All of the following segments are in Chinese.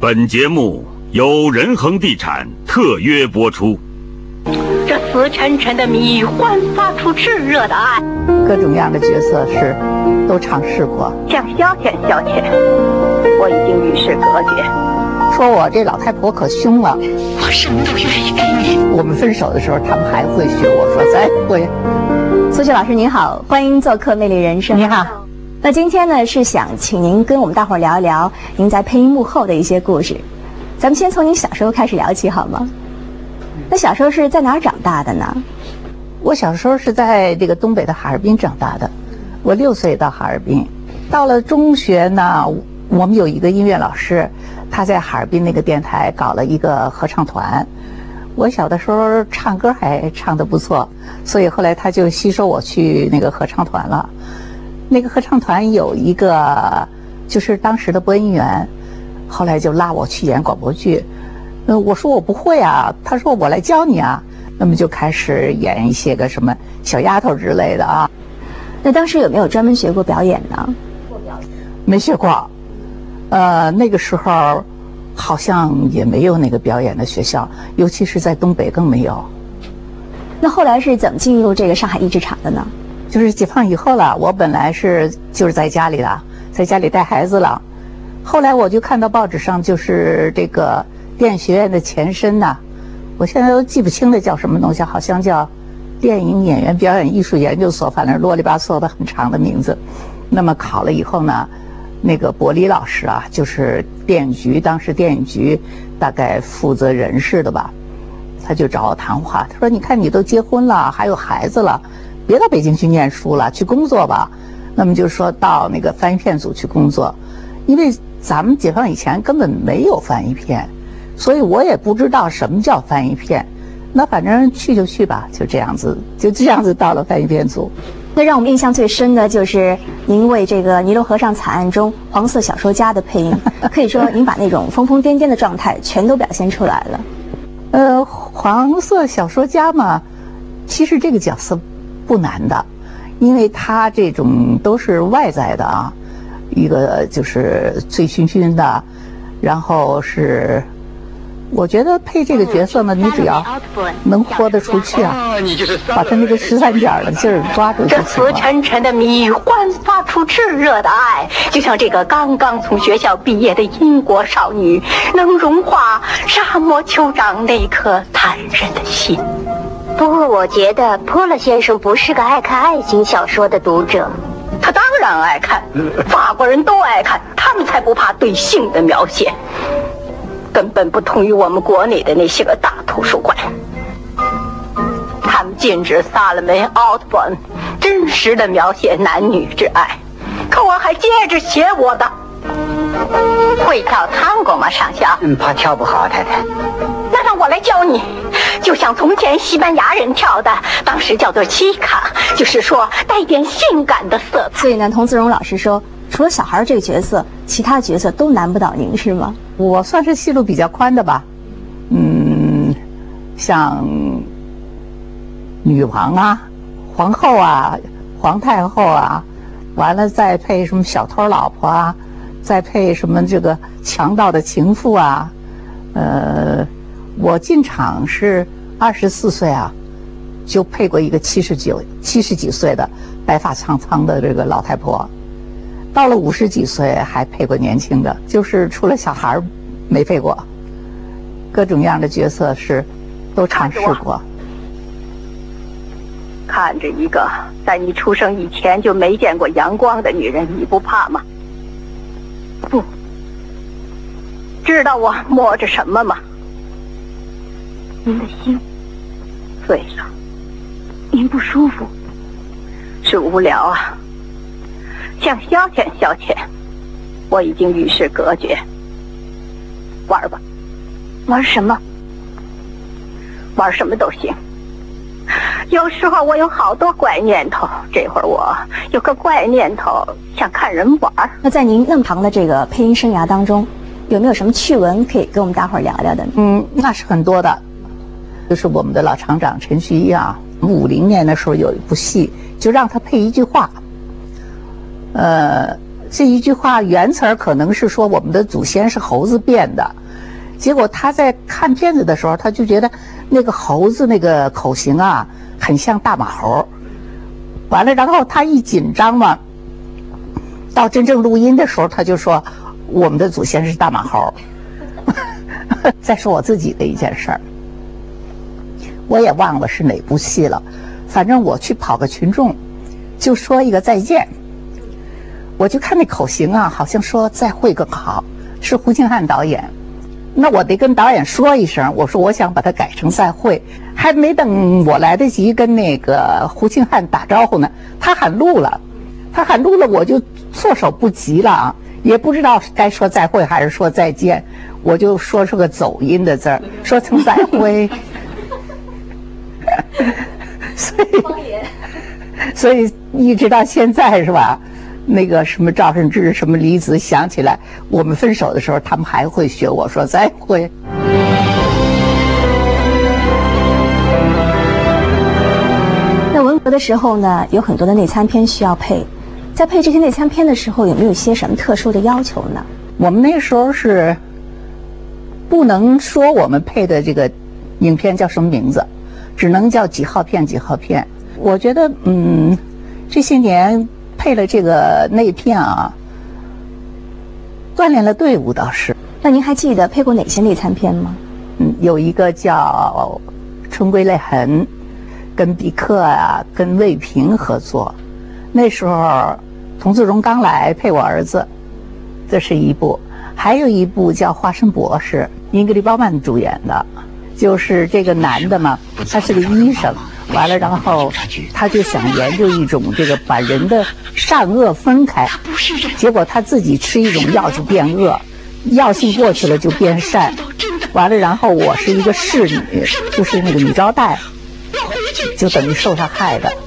本节目由仁恒地产特约播出。 这死沉沉的谜焕发出炽热的爱， 各种各样的角色都尝试过。 想消遣消遣，我已经与世隔绝。 说我这老太婆可凶了， 我什么都愿意给你。 我们分手的时候，他们还会学我说再会。 苏轼老师您好，欢迎做客《魅力人生》。 你好。 那今天呢，是想请您跟我们大伙儿聊一聊您在配音幕后的一些故事。咱们先从您小时候开始聊起好吗？那小时候是在哪儿长大的呢？ 我小时候是在这个东北的哈尔滨长大的，我6岁到哈尔滨。到了中学呢，我们有一个音乐老师，他在哈尔滨那个电台搞了一个合唱团。我小的时候唱歌还唱得不错，所以后来他就吸收我去那个合唱团了。那个合唱团有一个就是当时的播音员，后来就拉我去演广播剧。我说我不会啊，他说我来教你啊。那么就开始演一些个什么小丫头之类的啊。 那当时有没有专门学过表演呢？ 没学过，那个时候好像也没有那个表演的学校，尤其是在东北更没有。 那后来是怎么进入这个上海译制厂的呢？ 就是解放以后了，我本来就是在家里了，在家里带孩子了。后来我就看到报纸上就是这个电影学院的前身呐，我现在都记不清了叫什么东西，好像叫电影演员表演艺术研究所，反正啰里吧嗦的很长的名字。那么考了以后呢，那个伯礼老师啊，就是电影局当时电影局大概负责人事的吧，他就找我谈话，他说你看你都结婚了还有孩子了，别到北京去念书了，去工作吧。那么就说到那个翻译片组去工作，因为咱们解放以前根本没有翻译片，所以我也不知道什么叫翻译片。那反正去就去吧，就这样子到了翻译片组。 那让我们印象最深的就是您为这个《尼罗河上惨案》中黄色小说家的配音，可以说您把那种疯疯癫癫的状态全都表现出来了。 黄色小说家嘛，其实这个角色不难的，因为他这种都是外在的啊，一个就是醉醺醺的，然后是我觉得配这个角色呢，你只要能豁得出去啊，把他那个13点的劲儿抓住就行了。 这死沉沉的谜焕发出炽热的爱，就像这个刚刚从学校毕业的英国少女，能融化沙漠酋长那颗坦然的心。 不过我觉得波勒先生不是个爱看爱情小说的读者。 他当然爱看，法国人都爱看，他们才不怕对性的描写，根本不同于我们国内的那些个大图书馆。他们禁止萨勒梅·奥特本真实的描写男女之爱，可我还接着写我的。会跳探戈吗，上校？ 怕跳不好，太太。 那让我来教你，就像从前西班牙人跳的，当时叫做奇卡，就是说带点性感的色彩。 所以呢，童自荣老师说，除了小孩这个角色，其他角色都难不倒您，是吗？ 我算是戏路比较宽的吧，像女王啊、皇后啊、皇太后啊，完了再配什么小偷老婆啊，再配什么这个强盗的情妇啊，我进场是24岁啊，就配过一个70几岁的白发苍苍的这个老太婆。到了50几岁还配过年轻的，就是除了小孩没配过。各种各样的角色都尝试过。 看着一个在你出生以前就没见过阳光的女人，你不怕吗？不。知道我摸着什么吗？您的心碎了，您不舒服，是无聊啊，想消遣消遣，我已经与世隔绝。玩吧。 玩什么？ 玩什么都行。有时候我有好多怪念头，这会儿我有个怪念头，想看人玩。 那在您那么长的这个配音生涯当中，有没有什么趣闻可以跟我们大伙儿聊聊的呢？ 那是很多的。就是我们的老厂长陈徐一啊，50年的时候有一部戏，就让他配一句话。 这一句话原词儿可能是说我们的祖先是猴子变的，结果他在看片子的时候，他就觉得那个猴子那个口型啊，很像大马猴。完了，然后他一紧张嘛，到真正录音的时候，他就说我们的祖先是大马猴。再说我自己的一件事儿，我也忘了是哪部戏了，反正我去跑个群众，就说一个再见。我就看那口型啊，好像说再会更好，是胡庆汉导演。那我得跟导演说一声，我说我想把它改成再会。还没等我来得及跟那个胡庆汉打招呼呢，他喊录了，我就措手不及了啊，也不知道该说再会还是说再见，我就说出个走音的字儿，说成再会。所以一直到现在是吧？那个什么赵慎之、什么李子，想起来我们分手的时候，他们还会学我说再会。 那文革的时候呢，有很多的内参片需要配，在配这些内参片的时候，有没有一些什么特殊的要求呢？ 我们那时候是不能说我们配的这个影片叫什么名字，只能叫几号片几号片。我觉得这些年配了这个内片啊，锻炼了队伍倒是。 那您还记得配过哪些内参片吗？ 有一个叫《春归泪痕》，跟毕克啊，跟魏平合作。那时候童自荣刚来配我儿子，这是一部。还有一部叫《化身博士》，英格丽·褒曼主演的，就是这个男的嘛，他是个医生。完了，然后他就想研究一种这个把人的善恶分开，结果他自己吃一种药就变恶，药性过去了就变善。完了，然后我是一个侍女，就是那个女招待，就等于受他害的。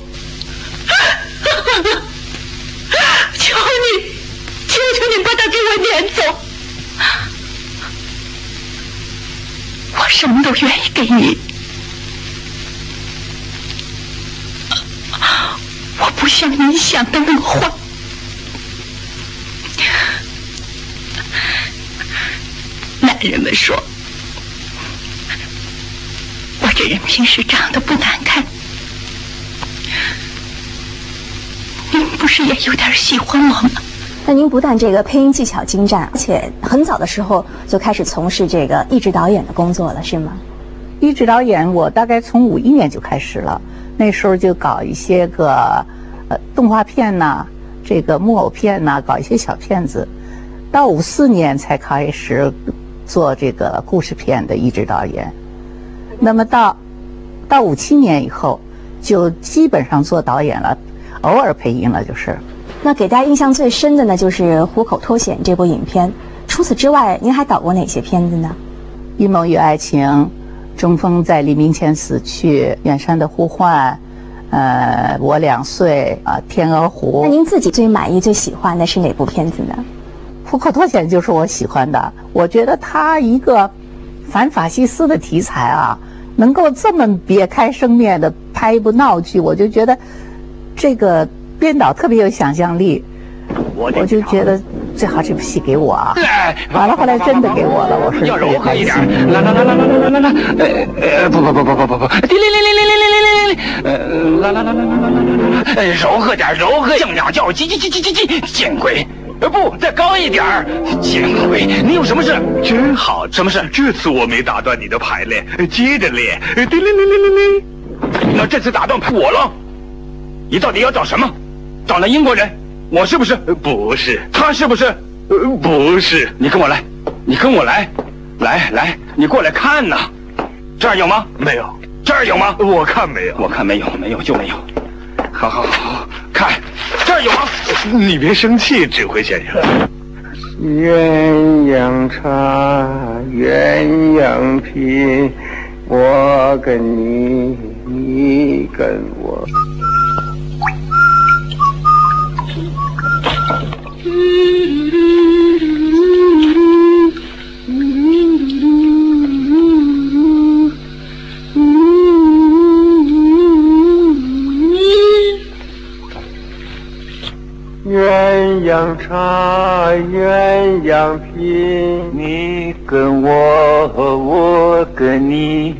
求你，求求你把他给我撵走，我什么都愿意给你。我不像你想的那么坏。男人们说我这人平时长得不难看，您不是也有点喜欢我吗？ 那您不但这个配音技巧精湛，而且很早的时候就开始从事这个译制导演的工作了，是吗？ 译制导演我大概从51年就开始了，那时候就搞一些个动画片呐，这个木偶片呐，搞一些小片子。到54年才开始做这个故事片的译制导演。那么到57年以后，就基本上做导演了，偶尔配音了就是。 那给大家印象最深的呢，就是《虎口脱险》这部影片。除此之外，您还导过哪些片子呢？ 《一梦与爱情》、《中风在黎明前死去》、《远山的呼唤》、我2岁啊，《天鹅湖》。 那您自己最满意、最喜欢的是哪部片子呢？ 《虎口脱险》就是我喜欢的。我觉得他一个反法西斯的题材啊，能够这么别开生面的拍一部闹剧，我就觉得这个编导特别有想象力。我就觉得最好这部戏给我啊。完了，后来真的给我了，我是特别开心。 来，柔和点，柔和，像鸟叫，叽叽叽叽叽叽，见鬼！不，再高一点儿，见鬼！你有什么事？ 真好， 什么事？ 这次我没打断你的排练，接着练。 那这次打断我了，你到底要找什么？找那英国人？我是不是？ 不是。 他是不是？ 不是。 你跟我来，你跟我来，来，你过来看呐。这儿有吗？ 没有。 这儿有吗？ 我看没有。 我看没有，没有就没有。好，看，这儿有吗？ 你别生气，指挥先生。 鸳鸯茶，鸳鸯品，我跟你，你跟我。鸳鸯茶，鸳鸯品，你跟我，我跟你。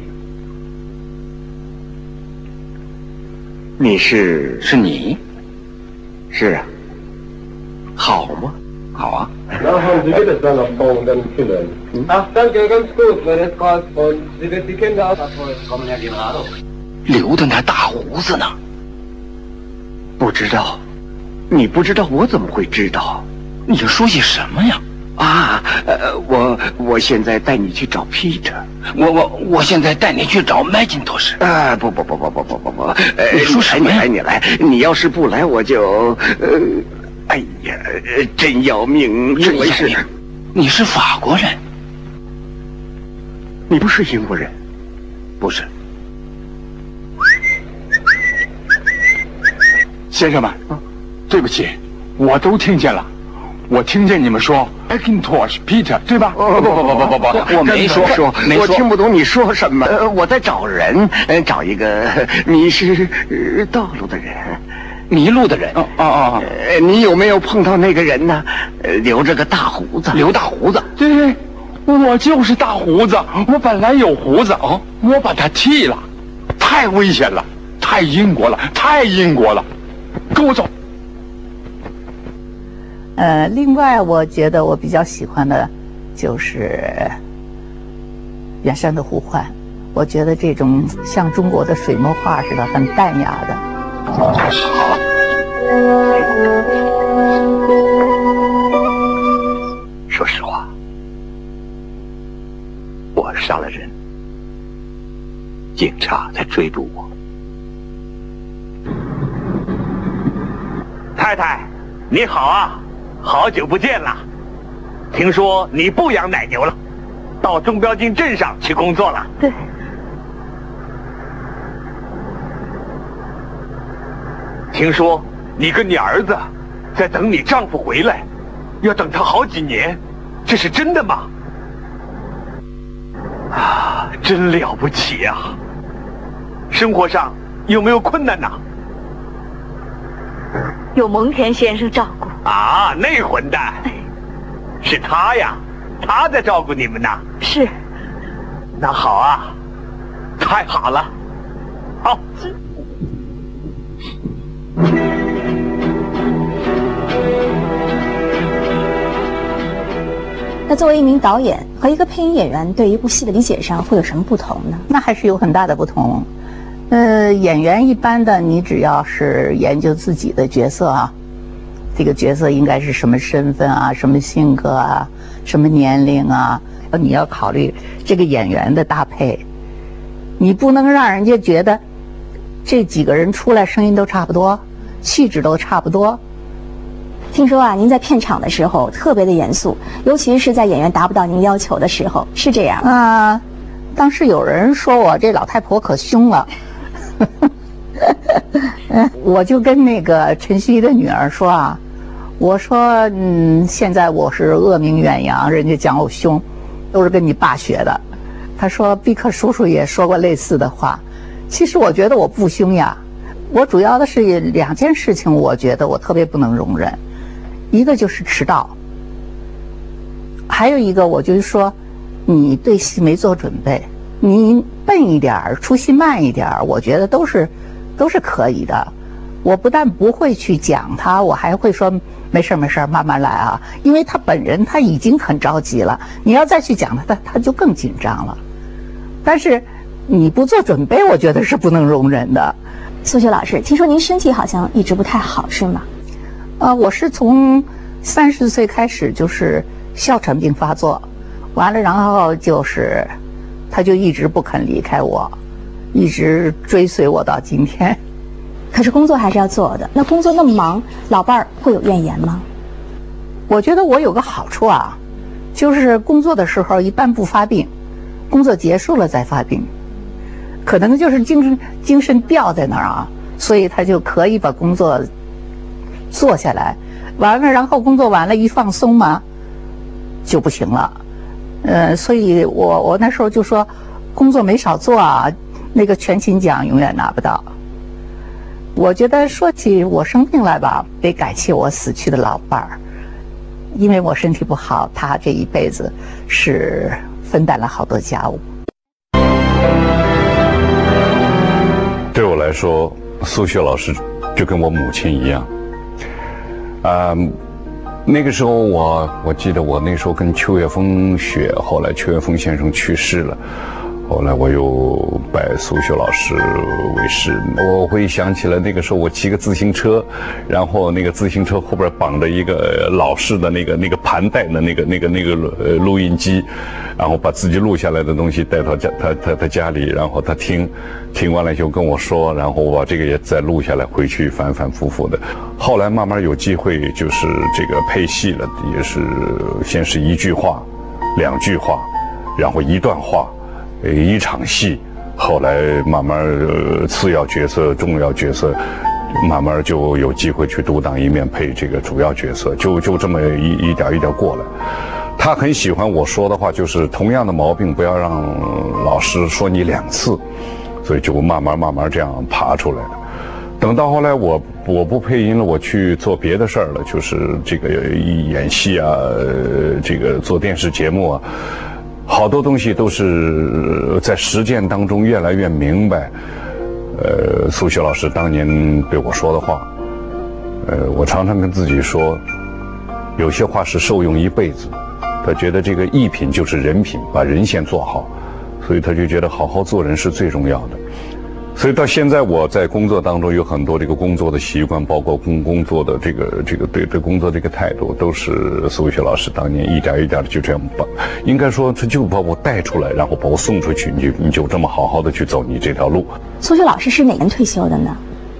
你是你？是啊。好吗？好啊。 Now haben Sie wieder seine Frau und dann Kinder. Ach, danke, ganz gut, meine Frau. Und Sie wird die Kinder kommen, Herr General. 留的那大胡子呢？不知道。你不知道，我怎么会知道？你说些什么呀？啊，我现在带你去找 Peter， 我现在带你去找 Macintosh。不，你说什么呀？你来，你要是不来，我就哎呀，真要命！这回是，你是法国人，你不是英国人，不是。 先生们，对不起，我都听见了。我听见你们说 Macintosh Peter， 对吧？不， 我没说，我听不懂你说什么。我在找人，找一个迷失道路的人。迷路的人？你有没有碰到那个人呢？留着个大胡子。留大胡子？ 对，我就是大胡子。我本来有胡子啊，我把它剃了。太危险了，太英国了，太英国了。跟我走。 另外，我觉得我比较喜欢的，就是远山的呼唤。我觉得这种像中国的水墨画似的，很淡雅的。 好。 说实话，我杀了人，警察在追捕我。 太太，你好啊！好久不见了，听说你不养奶牛了，到中标津镇上去工作了。 对。 听说你跟你儿子在等你丈夫回来，要等他好几年，这是真的吗？啊，真了不起啊！生活上有没有困难呢？ 有蒙田先生照顾。 啊，那混蛋，是他呀，他在照顾你们呢。 是。 那好啊，太好了，好。 那作为一名导演和一个配音演员，对一部戏的理解上会有什么不同呢？ 那还是有很大的不同。演员一般的，你只要是研究自己的角色啊，这个角色应该是什么身份啊，什么性格啊，什么年龄啊，你要考虑这个演员的搭配，你不能让人家觉得这几个人出来声音都差不多，气质都差不多。 听说啊，您在片场的时候特别的严肃，尤其是在演员达不到您要求的时候，是这样啊？当时有人说我这老太婆可凶了。我就跟那个陈曦的女儿说啊，我说现在我是恶名远扬，人家讲我凶，都是跟你爸学的。他说毕克叔叔也说过类似的话。其实我觉得我不凶呀，我主要的是2件事情，我觉得我特别不能容忍，一个就是迟到，还有一个我就是说你对戏没做准备，你笨一点儿，出戏慢一点儿，我觉得都是可以的。我不但不会去讲他，我还会说没事慢慢来啊，因为他本人他已经很着急了，你要再去讲他就更紧张了。但是你不做准备，我觉得是不能容忍的。 苏雪老师，听说您身体好像一直不太好，是吗？ 我是从30岁开始就是哮喘病发作，完了然后就是他就一直不肯离开我，一直追随我到今天。 可是工作还是要做的，那工作那么忙，老伴儿会有怨言吗？ 我觉得我有个好处啊，就是工作的时候一般不发病，工作结束了再发病，可能就是精神吊在那儿啊，所以他就可以把工作做下来，完了然后工作完了一放松嘛，就不行了。所以我那时候就说，工作没少做啊，那个全勤奖永远拿不到。 我觉得说起我生病来吧，得感谢我死去的老伴儿，因为我身体不好，他这一辈子是分担了好多家务。 对我来说，苏雪老师就跟我母亲一样。那个时候我记得我那时候跟邱岳峰学，后来邱岳峰先生去世了，后来我又拜苏雪老师为师。我会想起来那个时候我骑个自行车，然后那个自行车后边绑着一个老式的那个盘带的那个录音机，然后把自己录下来的东西带到他家里，然后他听完了以后跟我说，然后我把这个也再录下来回去反反复复的。后来慢慢有机会就是这个配戏了，也是先是一句话2句话，然后一段话一场戏，后来慢慢次要角色重要角色慢慢就有机会去独当一面配这个主要角色，就这么一点一点过来。他很喜欢我说的话，就是同样的毛病不要让老师说你2次，所以就慢慢这样爬出来的。等到后来我不配音了，我去做别的事儿了，就是这个演戏啊，这个做电视节目啊，好多东西都是在实践当中越来越明白。苏雪老师当年对我说的话，我常常跟自己说，有些话是受用一辈子。他觉得这个艺品就是人品，把人先做好，所以他就觉得好好做人是最重要的。所以到现在我在工作当中有很多这个工作的习惯，包括工作的这个对工作这个态度，都是苏雪老师当年一点一点的就这样应该说他就把我带出来，然后把我送出去，你就这么好好的去走你这条路。 苏雪老师是哪年退休的呢？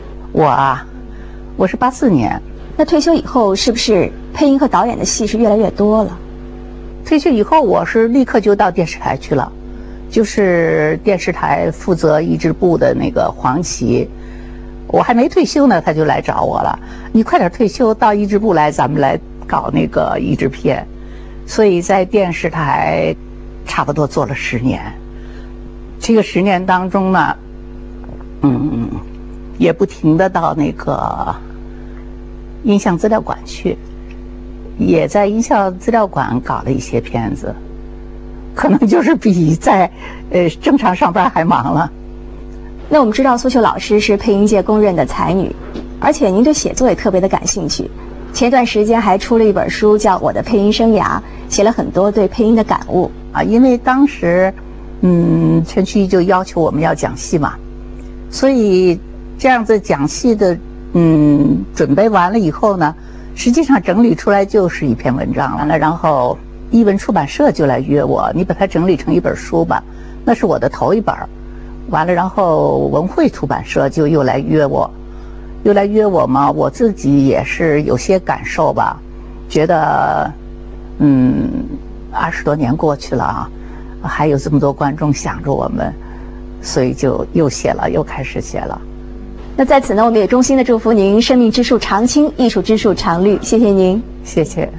我是84年。 那退休以后是不是配音和导演的戏是越来越多了？ 退休以后我是立刻就到电视台去了，就是电视台负责译制部的那个黄琦，我还没退休呢，他就来找我了，你快点退休到译制部来，咱们来搞那个译制片。所以在电视台差不多做了10年。这个10年当中呢，也不停的到那个音像资料馆去，也在音像资料馆搞了一些片子，可能就是比在正常上班还忙了。 那我们知道苏雪老师是配音界公认的才女，而且您对写作也特别的感兴趣。前一段时间还出了一本书叫《我的配音生涯》，写了很多对配音的感悟啊。因为当时陈旭就要求我们要讲戏嘛，所以这样子讲戏的准备完了以后呢，实际上整理出来就是一篇文章了。然后译文出版社就来约我，你把它整理成一本书吧，那是我的头一本。完了，然后文汇出版社就又来约我嘛，我自己也是有些感受吧，觉得20多年过去了啊，还有这么多观众想着我们，所以就又开始写了。 那在此呢，我们也衷心的祝福您生命之树常青，艺术之树常绿。谢谢您， 谢谢。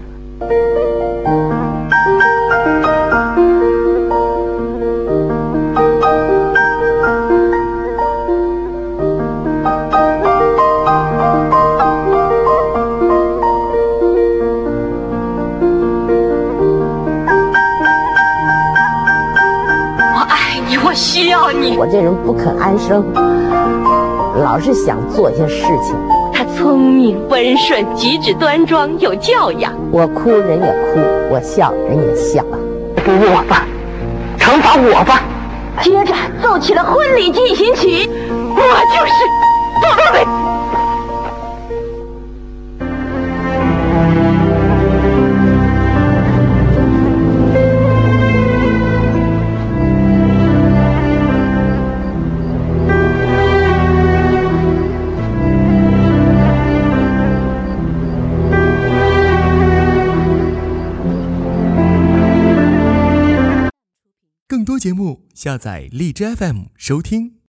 我爱你，我需要你。 我这人不肯安生，老是想做些事情。 他聪明温顺，举止端庄，有教养。 我哭人也哭，我笑人也笑。 我吧，惩罚我吧。接着奏起了婚礼进行曲，我就是宝贝。 更多节目，下载荔枝 FM 收听。